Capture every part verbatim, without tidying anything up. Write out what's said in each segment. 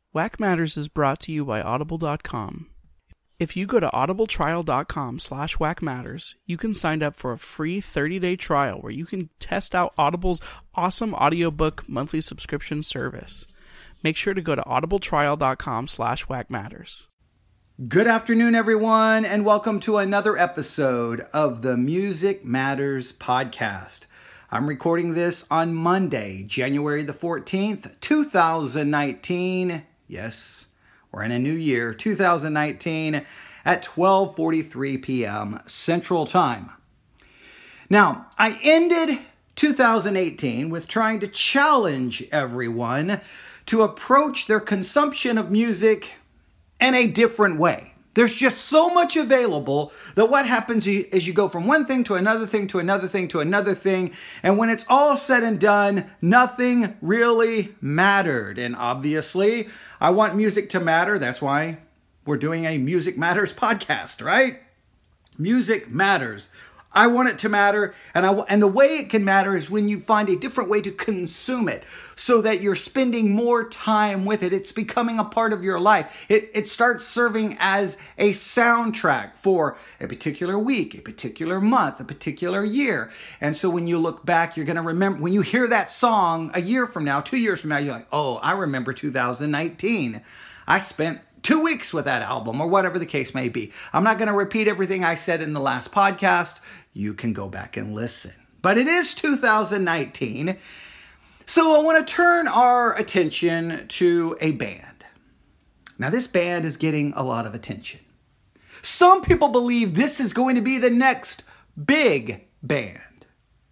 Whack Matters is brought to you by Audible dot com. If you go to audibletrial dot com slash whack matters, you can sign up for a free thirty-day trial where you can test out Audible's awesome audiobook monthly subscription service. Make sure to go to audibletrial dot com slash whack matters. Good afternoon, everyone, and welcome to another episode of the Music Matters podcast. I'm recording this on Monday, January the fourteenth, two thousand nineteen. Yes, we're in a new year, two thousand nineteen, at twelve forty-three p.m. Central Time. Now, I ended two thousand eighteen with trying to challenge everyone to approach their consumption of music in a different way. There's just so much available that what happens is you go from one thing to another thing to another thing to another thing, and when it's all said and done, nothing really mattered. And obviously, I want music to matter. That's why we're doing a Music Matters podcast, right? Music matters. I want it to matter, and I and the way it can matter is when you find a different way to consume it so that you're spending more time with it. It's becoming a part of your life. It, it starts serving as a soundtrack for a particular week, a particular month, a particular year. And so when you look back, you're going to remember, when you hear that song a year from now, two years from now, you're like, oh, I remember two thousand nineteen. I spent two weeks with that album, or whatever the case may be. I'm not going to repeat everything I said in the last podcast. You can go back and listen. But it is two thousand nineteen, so I want to turn our attention to a band. Now, this band is getting a lot of attention. Some people believe this is going to be the next big band.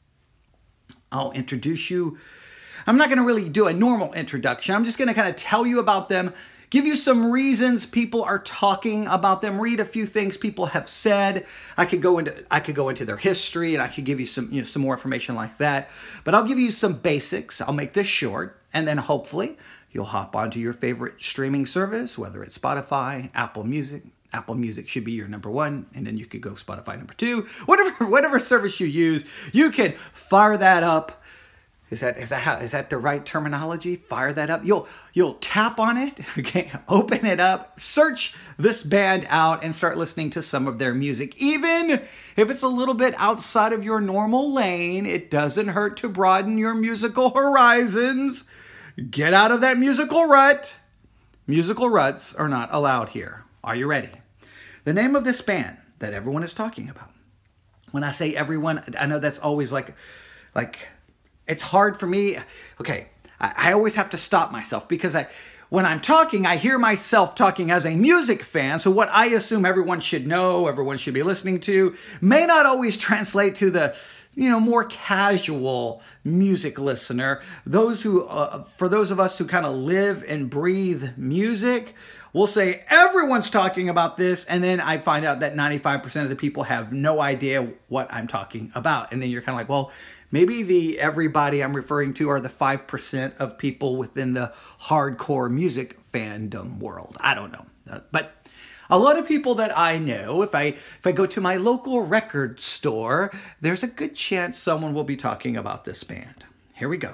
I'll introduce you. I'm not going to really do a normal introduction. I'm just going to kind of tell you about them, give you some reasons people are talking about them, read a few things people have said. I could go into I could go into their history, and I could give you some you know some more information like that. But I'll give you some basics. I'll make this short, and then hopefully you'll hop onto your favorite streaming service, whether it's Spotify, Apple Music. Apple Music should be your number one, and then you could go Spotify number two. Whatever whatever service you use, you can fire that up. Is that is that how is that the right terminology? Fire that up. You'll you'll tap on it, okay? Open it up, search this band out, and start listening to some of their music. Even if it's a little bit outside of your normal lane, it doesn't hurt to broaden your musical horizons. Get out of that musical rut. Musical ruts are not allowed here. Are you ready? The name of this band that everyone is talking about. When I say everyone, I know that's always like like. It's hard for me. Okay, I, I always have to stop myself because I, when I'm talking, I hear myself talking as a music fan. So what I assume everyone should know, everyone should be listening to, may not always translate to the, you know, more casual music listener. Those who, uh, for those of us who kind of live and breathe music, we'll say everyone's talking about this, and then I find out that ninety-five percent of the people have no idea what I'm talking about. And then you're kind of like, well, maybe the everybody I'm referring to are the five percent of people within the hardcore music fandom world. I don't know. Uh, but a lot of people that I know, if I if I go to my local record store, there's a good chance someone will be talking about this band. Here we go.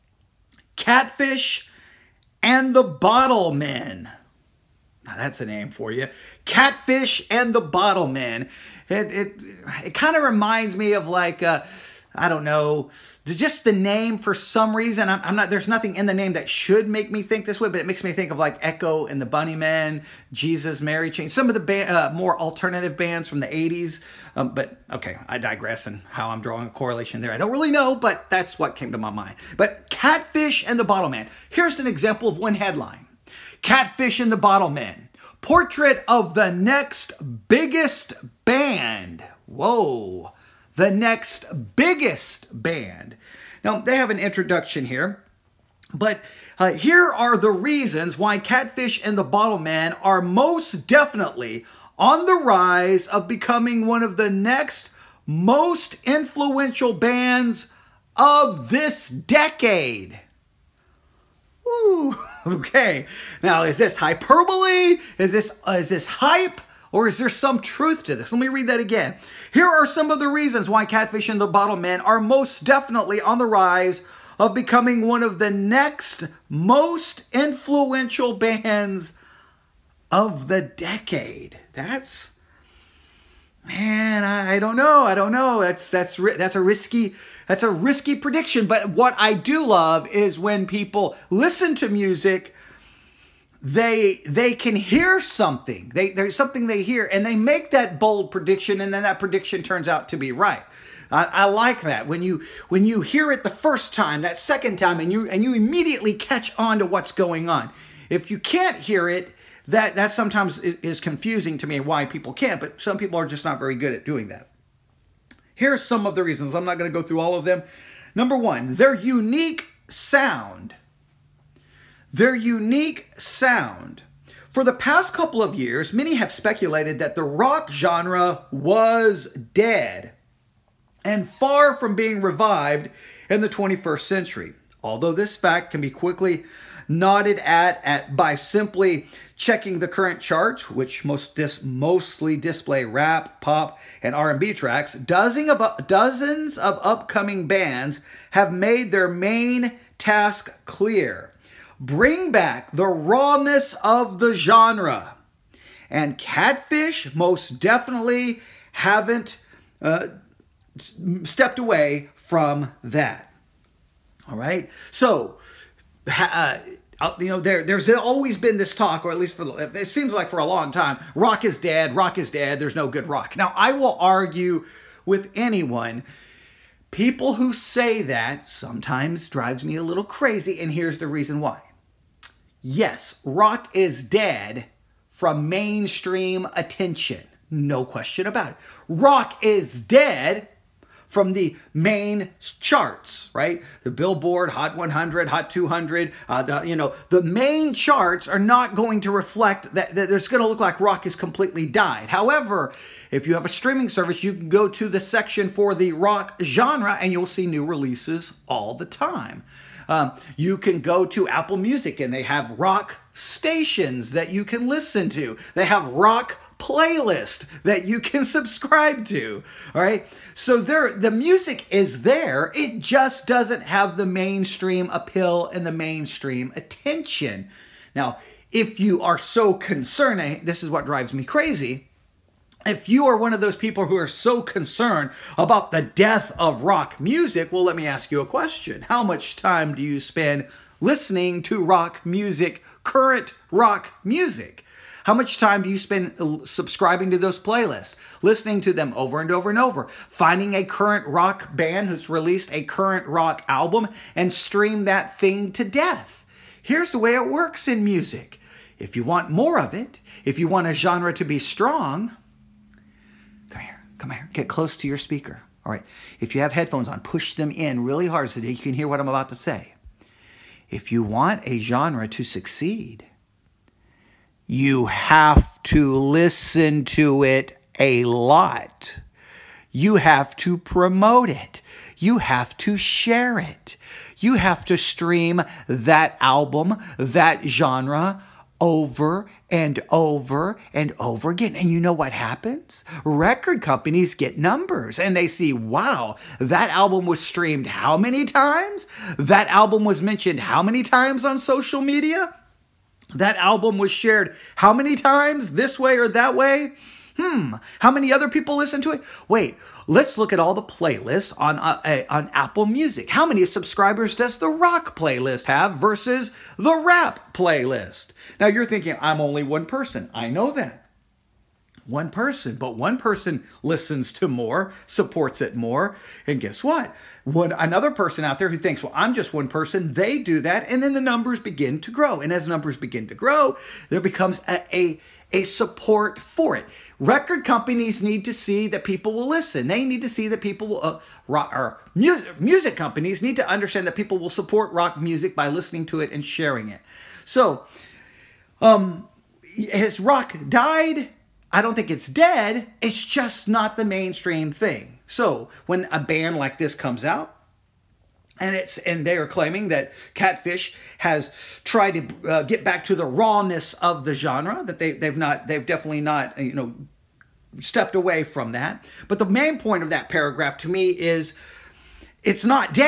Catfish and the Bottlemen. Now that's a name for you. Catfish and the Bottlemen. It it it kind of reminds me of like uh I don't know, just the name for some reason. I'm, I'm not, there's nothing in the name that should make me think this way, but it makes me think of like Echo and the Bunnymen, Jesus, Mary Chain, some of the ba- uh, more alternative bands from the eighties. Um, but okay, I digress in how I'm drawing a correlation there. I don't really know, but that's what came to my mind. But Catfish and the Bottlemen. Here's an example of one headline. Catfish and the Bottlemen. Portrait of the next biggest band. Whoa. The next biggest band. Now, they have an introduction here, but uh, here are the reasons why Catfish and the Bottlemen are most definitely on the rise of becoming one of the next most influential bands of this decade. Ooh, okay. Now, is this hyperbole? Is this uh, is this hype? Or is there some truth to this? Let me read that again. Here are some of the reasons why Catfish and the Bottlemen are most definitely on the rise of becoming one of the next most influential bands of the decade. That's, man, I, I don't know. I don't know. That's that's that's a risky that's a risky prediction. But what I do love is when people listen to music, they they can hear something. They there's something they hear, and they make that bold prediction, and then that prediction turns out to be right. I, I like that when you when you hear it the first time, that second time, and you and you immediately catch on to what's going on. If you can't hear it, that that sometimes is confusing to me why people can't. But some people are just not very good at doing that. Here's some of the reasons. I'm not going to go through all of them. Number one, their unique sound. Their unique sound. For the past couple of years, many have speculated that the rock genre was dead and far from being revived in the twenty-first century. Although this fact can be quickly nodded at, at by simply checking the current charts, which most dis, mostly display rap, pop, and R and B tracks, dozens of, dozens of upcoming bands have made their main task clear. Bring back the rawness of the genre. And Catfish most definitely haven't uh, stepped away from that. All right? So, uh, you know, there, there's always been this talk, or at least for the, it seems like for a long time, rock is dead, rock is dead, there's no good rock. Now, I will argue with anyone. People who say that sometimes drives me a little crazy, and here's the reason why. Yes, rock is dead from mainstream attention. No question about it. Rock is dead from the main charts, right? The Billboard, Hot one hundred, Hot two hundred, uh, the, you know, the main charts are not going to reflect that, that it's going to look like rock has completely died. However, if you have a streaming service, you can go to the section for the rock genre and you'll see new releases all the time. Um, you can go to Apple Music and they have rock stations that you can listen to. They have rock playlist that you can subscribe to. All right. So there, the music is there. It just doesn't have the mainstream appeal and the mainstream attention. Now, if you are so concerned, this is what drives me crazy. If you are one of those people who are so concerned about the death of rock music, well, let me ask you a question. How much time do you spend listening to rock music, current rock music? How much time do you spend subscribing to those playlists, listening to them over and over and over, finding a current rock band who's released a current rock album and stream that thing to death? Here's the way it works in music. If you want more of it, if you want a genre to be strong, come here, come here, get close to your speaker. All right. If you have headphones on, push them in really hard so that you can hear what I'm about to say. If you want a genre to succeed, you have to listen to it a lot. You have to promote it. You have to share it. You have to stream that album, that genre, over and over and over again. And you know what happens? Record companies get numbers and they see, wow, that album was streamed how many times? That album was mentioned how many times on social media? That album was shared how many times this way or that way? Hmm, how many other people listen to it? Wait, let's look at all the playlists on uh, uh, on Apple Music. How many subscribers does the rock playlist have versus the rap playlist? Now you're thinking, I'm only one person. I know that. One person, but one person listens to more, supports it more, and guess what? One, another person out there who thinks, well, I'm just one person, they do that, and then the numbers begin to grow. And as numbers begin to grow, there becomes a, a, a support for it. Record companies need to see that people will listen. They need to see that people will, uh, rock, or music, music companies need to understand that people will support rock music by listening to it and sharing it. So, um, has rock died? I don't think it's dead. It's just not the mainstream thing. So when a band like this comes out, and it's and they are claiming that Catfish has tried to uh, get back to the rawness of the genre, that they they've not they've definitely not you know stepped away from that. But the main point of that paragraph to me is it's not dead.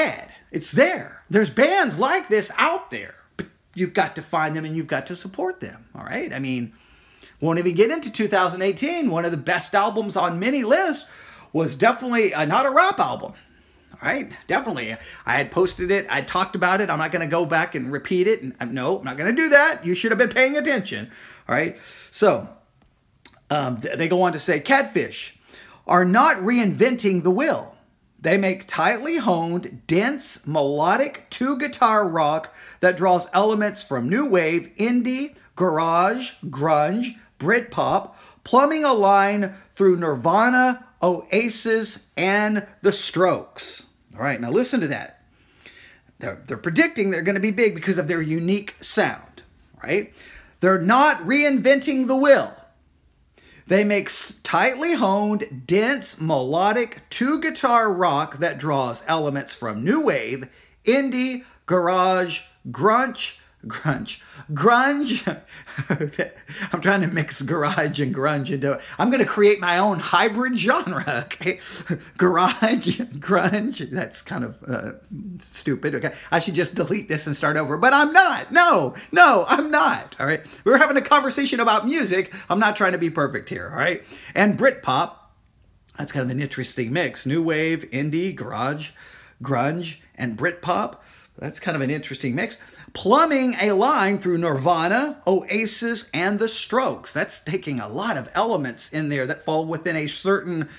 It's there. There's bands like this out there. But you've got to find them and you've got to support them. All right? I mean, won't even get into two thousand eighteen. One of the best albums on many lists was definitely uh, not a rap album. All right? Definitely. I had posted it. I talked about it. I'm not going to go back and repeat it. And, uh, no, I'm not going to do that. You should have been paying attention. All right? So, um, they go on to say, Catfish are not reinventing the wheel. They make tightly honed, dense, melodic two-guitar rock that draws elements from new wave, indie, garage, grunge, Britpop, plumbing a line through Nirvana, Oasis, and The Strokes. All right, now listen to that. They're, they're predicting they're going to be big because of their unique sound, right? They're not reinventing the wheel. They make tightly honed, dense, melodic two-guitar rock that draws elements from new wave, indie, garage, grunge, grunge, grunge. I'm trying to mix garage and grunge into it. I'm going to create my own hybrid genre. Okay, garage, grunge. That's kind of uh, stupid. Okay, I should just delete this and start over. But I'm not. No, no, I'm not. All right, we're having a conversation about music. I'm not trying to be perfect here. All right, and Britpop. That's kind of an interesting mix. New wave, indie, garage, grunge, and Britpop. That's kind of an interesting mix. Plumbing a line through Nirvana, Oasis, and The Strokes. That's taking a lot of elements in there that fall within a certain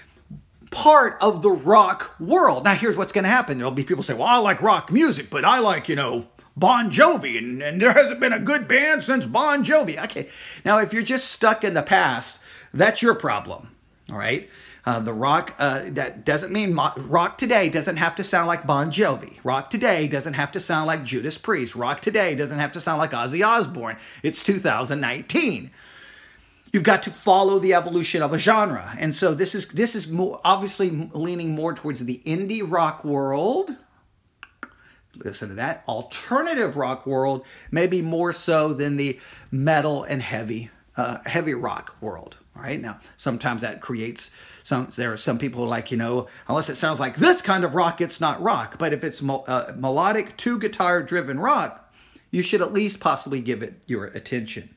part of the rock world. Now, here's what's going to happen. There'll be people say, well, I like rock music, but I like, you know, Bon Jovi, and, and there hasn't been a good band since Bon Jovi. Okay, now, if you're just stuck in the past, that's your problem, all right? Uh, the rock, uh, that doesn't mean mo- rock today doesn't have to sound like Bon Jovi. Rock today doesn't have to sound like Judas Priest. Rock today doesn't have to sound like Ozzy Osbourne. It's two thousand nineteen. You've got to follow the evolution of a genre. And so this is this is more, obviously leaning more towards the indie rock world. Listen to that. Alternative rock world, maybe more so than the metal and heavy, uh, heavy rock world. All right. Now, sometimes that creates some, there are some people like, you know, unless it sounds like this kind of rock, it's not rock. But if it's uh, melodic, two guitar driven rock, you should at least possibly give it your attention.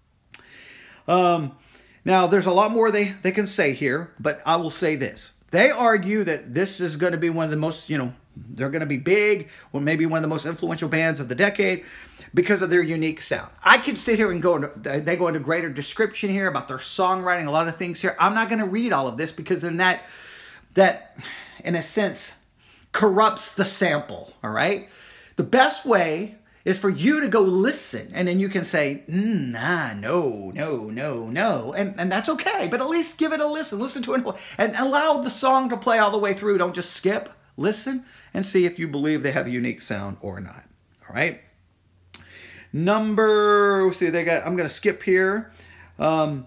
Um, now, there's a lot more they, they can say here, but I will say this. They argue that this is going to be one of the most, you know, they're going to be big, or maybe one of the most influential bands of the decade because of their unique sound. I could sit here and go into, they go into greater description here about their songwriting, a lot of things here. I'm not going to read all of this because then that, that, in a sense, corrupts the sample, all right? The best way is for you to go listen, and then you can say, mm, nah, no, no, no, no, and, and that's okay, but at least give it a listen. Listen to it, and allow the song to play all the way through. Don't just skip. Listen and see if you believe they have a unique sound or not. All right. Number, let's see, they got, I'm going to skip here. Um,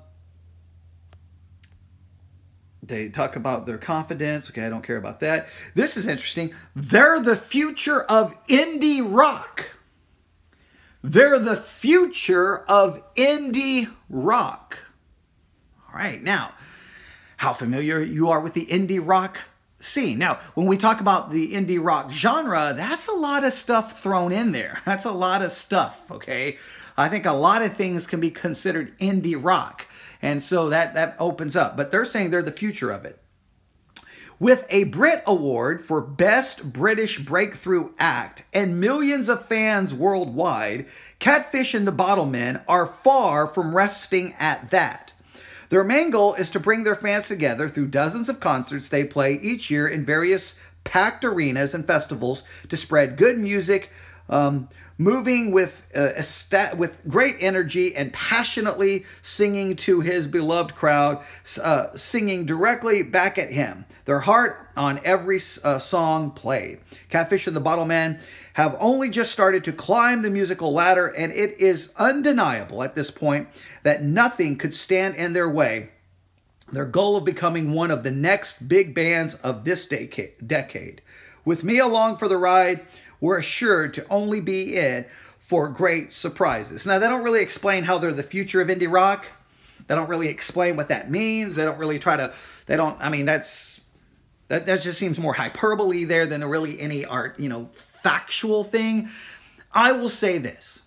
they talk about their confidence. Okay, I don't care about that. This is interesting. They're the future of indie rock. They're the future of indie rock. All right. Now, how familiar you are with the indie rock scene. Now, when we talk about the indie rock genre, that's a lot of stuff thrown in there. That's a lot of stuff, okay? I think a lot of things can be considered indie rock. And so that, that opens up. But they're saying they're the future of it. With a Brit Award for Best British Breakthrough Act and millions of fans worldwide, Catfish and the Bottlemen are far from resting at that. Their main goal is to bring their fans together through dozens of concerts they play each year in various packed arenas and festivals to spread good music, um, moving with uh, esta- with great energy and passionately singing to his beloved crowd, uh, singing directly back at him. Their heart on every uh, song played. Catfish and the Bottlemen have only just started to climb the musical ladder, and it is undeniable at this point that nothing could stand in their way. Their goal of becoming one of the next big bands of this decade. With me along for the ride, we're assured to only be in for great surprises. Now, they don't really explain how they're the future of indie rock. They don't really explain what that means. They don't really try to, they don't, I mean, that's, That, that just seems more hyperbole there than really any art, you know, factual thing. I will say this.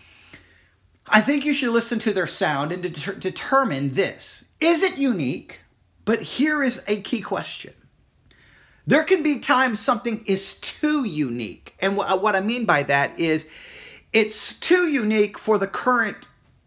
I think you should listen to their sound and det- determine this. Is it unique? But here is a key question. There can be times something is too unique. And wh- what I mean by that is it's too unique for the current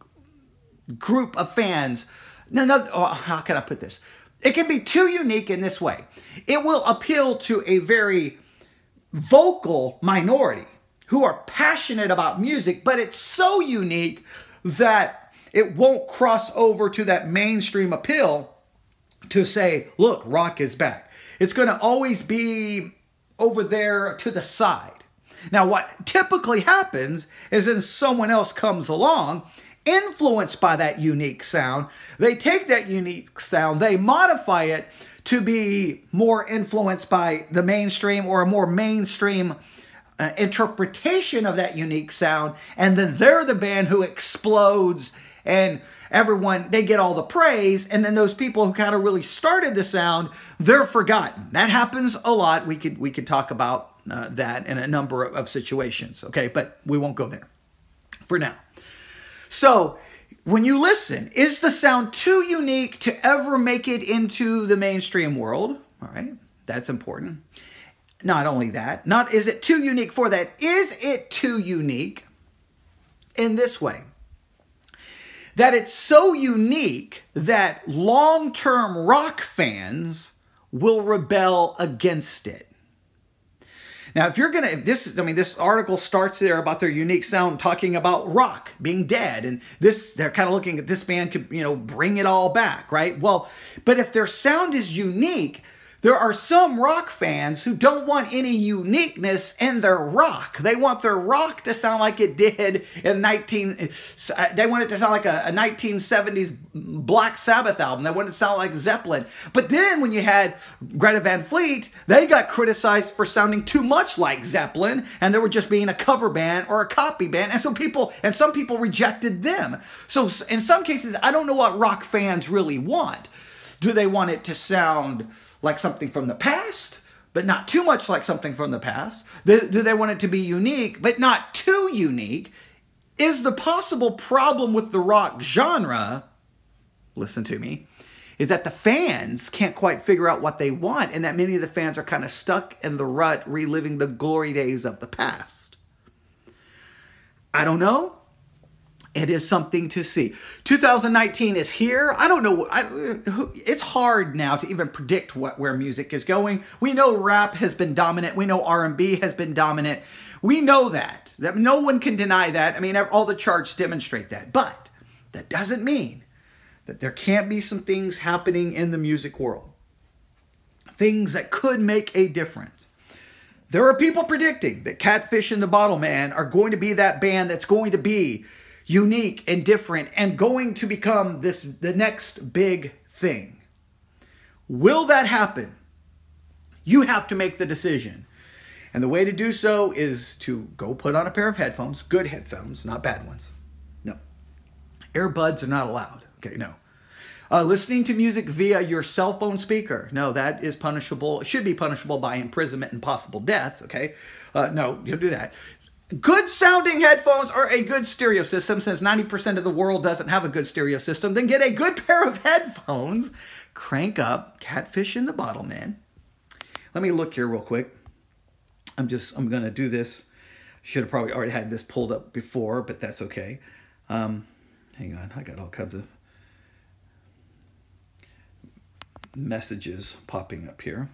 group of fans. No, no, oh, how can I put this? It can be too unique in this way. It will appeal to a very vocal minority who are passionate about music, but it's so unique that it won't cross over to that mainstream appeal to say, look, rock is back. It's going to always be over there to the side. Now, what typically happens is then someone else comes along, influenced by that unique sound. They take that unique sound, they modify it to be more influenced by the mainstream or a more mainstream uh, interpretation of that unique sound. And then they're the band who explodes and everyone, they get all the praise. And then those people who kind of really started the sound, they're forgotten. That happens a lot. We could, we could talk about uh, that in a number of, of situations. Okay. But we won't go there for now. So when you listen, is the sound too unique to ever make it into the mainstream world? All right, that's important. Not only that, not is it too unique for that, is it too unique in this way? That it's so unique that long-term rock fans will rebel against it. Now, if you're going to, this, I mean, this article starts there about their unique sound, talking about rock being dead. And this, they're kind of looking at this band could, you know, bring it all back, right? Well, but if their sound is unique, there are some rock fans who don't want any uniqueness in their rock. They want their rock to sound like it did in nineteen. They want it to sound like a, a nineteen seventies Black Sabbath album. They want it to sound like Zeppelin. But then when you had Greta Van Fleet, they got criticized for sounding too much like Zeppelin, and they were just being a cover band or a copy band. And so people and some people rejected them. So in some cases, I don't know what rock fans really want. Do they want it to sound like something from the past, but not too much like something from the past? Do they want it to be unique, but not too unique? Is the possible problem with the rock genre, listen to me, is that the fans can't quite figure out what they want, and that many of the fans are kind of stuck in the rut, reliving the glory days of the past? I don't know. It is something to see. two thousand nineteen is here. I don't know. I, it's hard now to even predict what where music is going. We know rap has been dominant. We know R and B has been dominant. We know that. That no one can deny that. I mean, all the charts demonstrate that. But that doesn't mean that there can't be some things happening in the music world. Things that could make a difference. There are people predicting that Catfish and the Bottlemen are going to be that band that's going to be unique and different and going to become this the next big thing. Will that happen? You have to make the decision. And the way to do so is to go put on a pair of headphones, good headphones, not bad ones. No. Earbuds are not allowed. Okay, no. Uh, listening to music via your cell phone speaker. No, that is punishable. It should be punishable by imprisonment and possible death. Okay. Uh, no, you don't do that. Good sounding headphones or a good stereo system. Since ninety percent of the world doesn't have a good stereo system, then get a good pair of headphones. Crank up Catfish and the Bottlemen. Let me look here real quick. I'm just, I'm going to do this. Should have probably already had this pulled up before, but that's okay. Um, hang on. I got all kinds of messages popping up here.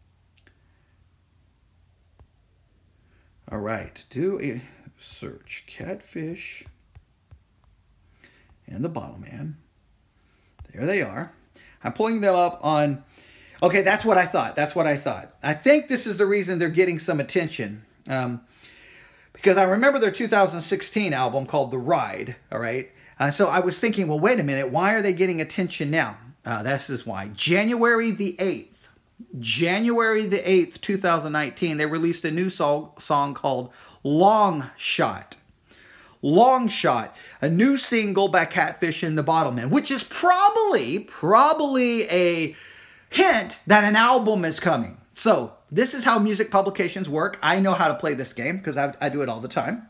All right, do a search. Catfish and the Bottlemen. There they are. I'm pulling them up on... Okay, that's what I thought. That's what I thought. I think this is the reason they're getting some attention. Um, because I remember their two thousand sixteen album called The Ride, all right? Uh, so I was thinking, well, wait a minute. Why are they getting attention now? Uh, this is why. January the eighth. January the eighth, two thousand nineteen, they released a new song, song called Long Shot. Long Shot, a new single by Catfish and the Bottlemen, which is probably, probably a hint that an album is coming. So this is how music publications work. I know how to play this game because I, I do it all the time.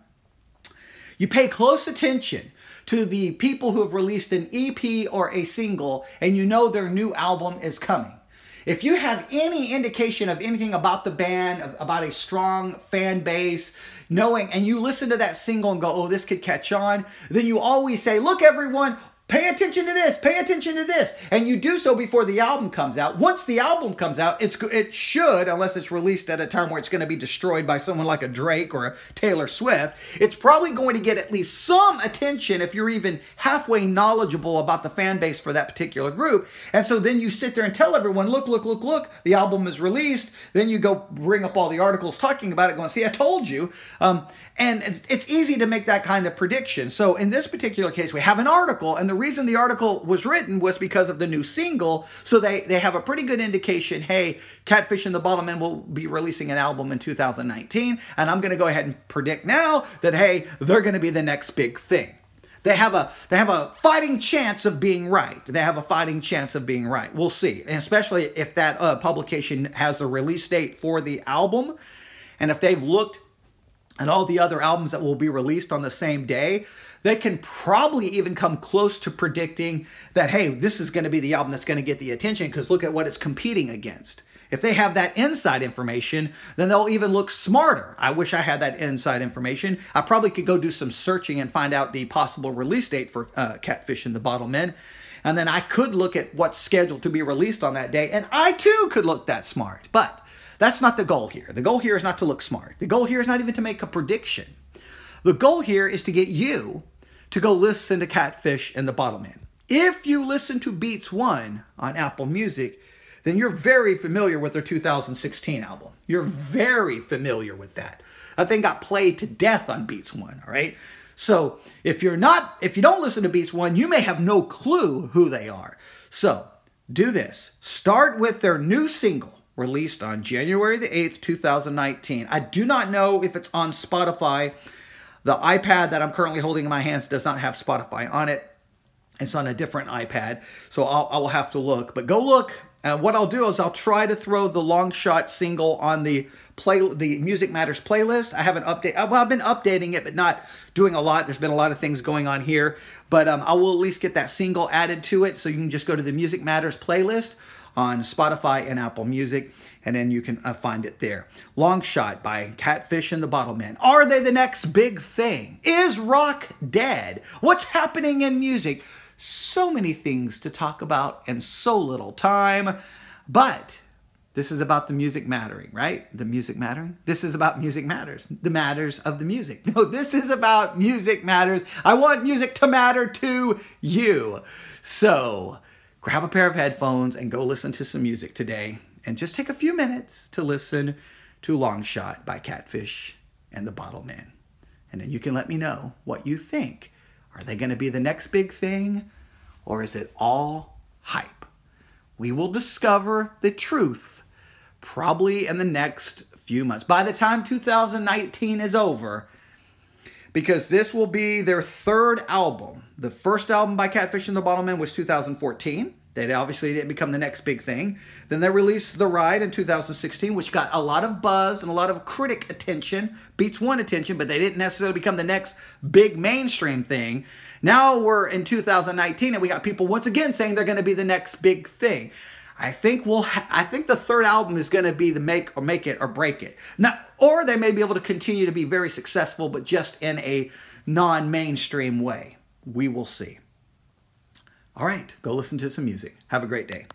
You pay close attention to the people who have released an E P or a single, and you know their new album is coming. If you have any indication of anything about the band, about a strong fan base, knowing, and you listen to that single and go, oh, this could catch on, then you always say, look, everyone, pay attention to this, pay attention to this. And you do so before the album comes out. Once the album comes out, it's it should, unless it's released at a time where it's going to be destroyed by someone like a Drake or a Taylor Swift, it's probably going to get at least some attention if you're even halfway knowledgeable about the fan base for that particular group. And so then you sit there and tell everyone, look, look, look, look, the album is released. Then you go bring up all the articles talking about it, going, see, I told you. Um, And it's easy to make that kind of prediction. So in this particular case, we have an article, and the reason the article was written was because of the new single. So they, they have a pretty good indication, hey, Catfish and the Bottlemen will be releasing an album in two thousand nineteen, and I'm going to go ahead and predict now that, hey, they're going to be the next big thing. They have a they have a fighting chance of being right. They have a fighting chance of being right. We'll see, and especially if that uh, publication has the release date for the album, and if they've looked and all the other albums that will be released on the same day, they can probably even come close to predicting that, hey, this is going to be the album that's going to get the attention because look at what it's competing against. If they have that inside information, then they'll even look smarter. I wish I had that inside information. I probably could go do some searching and find out the possible release date for uh, Catfish and the Bottlemen. And then I could look at what's scheduled to be released on that day, and I too could look that smart. But that's not the goal here. The goal here is not to look smart. The goal here is not even to make a prediction. The goal here is to get you to go listen to Catfish and the Bottlemen. If you listen to Beats One on Apple Music, then you're very familiar with their two thousand sixteen album. You're very familiar with that. That thing got played to death on Beats One, all right? So if you're not, if you don't listen to Beats One, you may have no clue who they are. So do this. Start with their new single, released on January the eighth, two thousand nineteen. I do not know if it's on Spotify. The iPad that I'm currently holding in my hands does not have Spotify on it. It's on a different iPad, so I'll, I will have to look. But go look. And what I'll do is I'll try to throw the Long Shot single on the play, the Music Matters playlist. I haven't updated. Well, I've been updating it, but not doing a lot. There's been a lot of things going on here. But um, I will at least get that single added to it, so you can just go to the Music Matters playlist on Spotify and Apple Music, and then you can uh, find it there. Long Shot by Catfish and the Bottlemen. Are they the next big thing? Is rock dead? What's happening in music? So many things to talk about and so little time, but this is about the music mattering, right? The music mattering? This is about music matters. The matters of the music. No, this is about music matters. I want music to matter to you. So grab a pair of headphones and go listen to some music today. And just take a few minutes to listen to Long Shot by Catfish and the Bottlemen. And then you can let me know what you think. Are they going to be the next big thing? Or is it all hype? We will discover the truth probably in the next few months. By the time two thousand nineteen is over, because this will be their third album. The first album by Catfish and the Bottlemen was two thousand fourteen. They obviously didn't become the next big thing. Then they released The Ride in two thousand sixteen, which got a lot of buzz and a lot of critic attention, Beats One attention, but they didn't necessarily become the next big mainstream thing. Now we're in two thousand nineteen, and we got people once again saying they're going to be the next big thing. I think we'll. Ha- I think the third album is going to be the make or make it or break it. Now, or they may be able to continue to be very successful, but just in a non-mainstream way. We will see. All right, go listen to some music. Have a great day.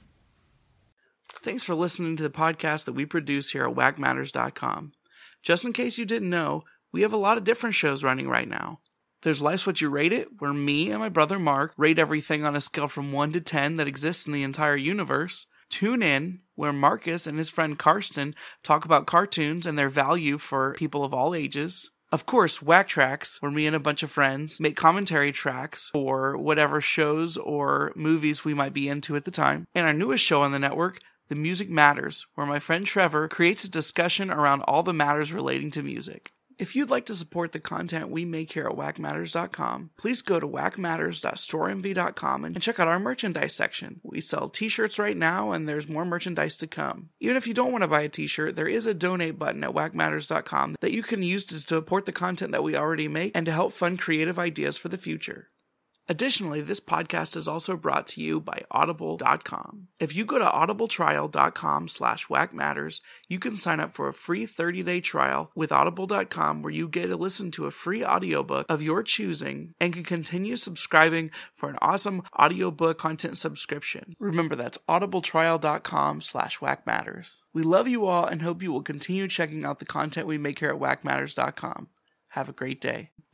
Thanks for listening to the podcast that we produce here at whack matters dot com. Just in case you didn't know, we have a lot of different shows running right now. There's Life's What You Rate It, where me and my brother Mark rate everything on a scale from one to ten that exists in the entire universe. Tune In, where Marcus and his friend Karsten talk about cartoons and their value for people of all ages. Of course, Whack Tracks, where me and a bunch of friends make commentary tracks for whatever shows or movies we might be into at the time. And our newest show on the network, The Music Matters, where my friend Trevor creates a discussion around all the matters relating to music. If you'd like to support the content we make here at whack matters dot com, please go to whack matters dot store m v dot com and check out our merchandise section. We sell t-shirts right now, and there's more merchandise to come. Even if you don't want to buy a t-shirt, there is a donate button at whack matters dot com that you can use to support the content that we already make and to help fund creative ideas for the future. Additionally, this podcast is also brought to you by audible dot com. If you go to audible trial dot com slash whack matters, you can sign up for a free thirty-day trial with audible dot com where you get to listen to a free audiobook of your choosing and can continue subscribing for an awesome audiobook content subscription. Remember, that's audible trial dot com slash whack matters. We love you all and hope you will continue checking out the content we make here at whack matters dot com. Have a great day.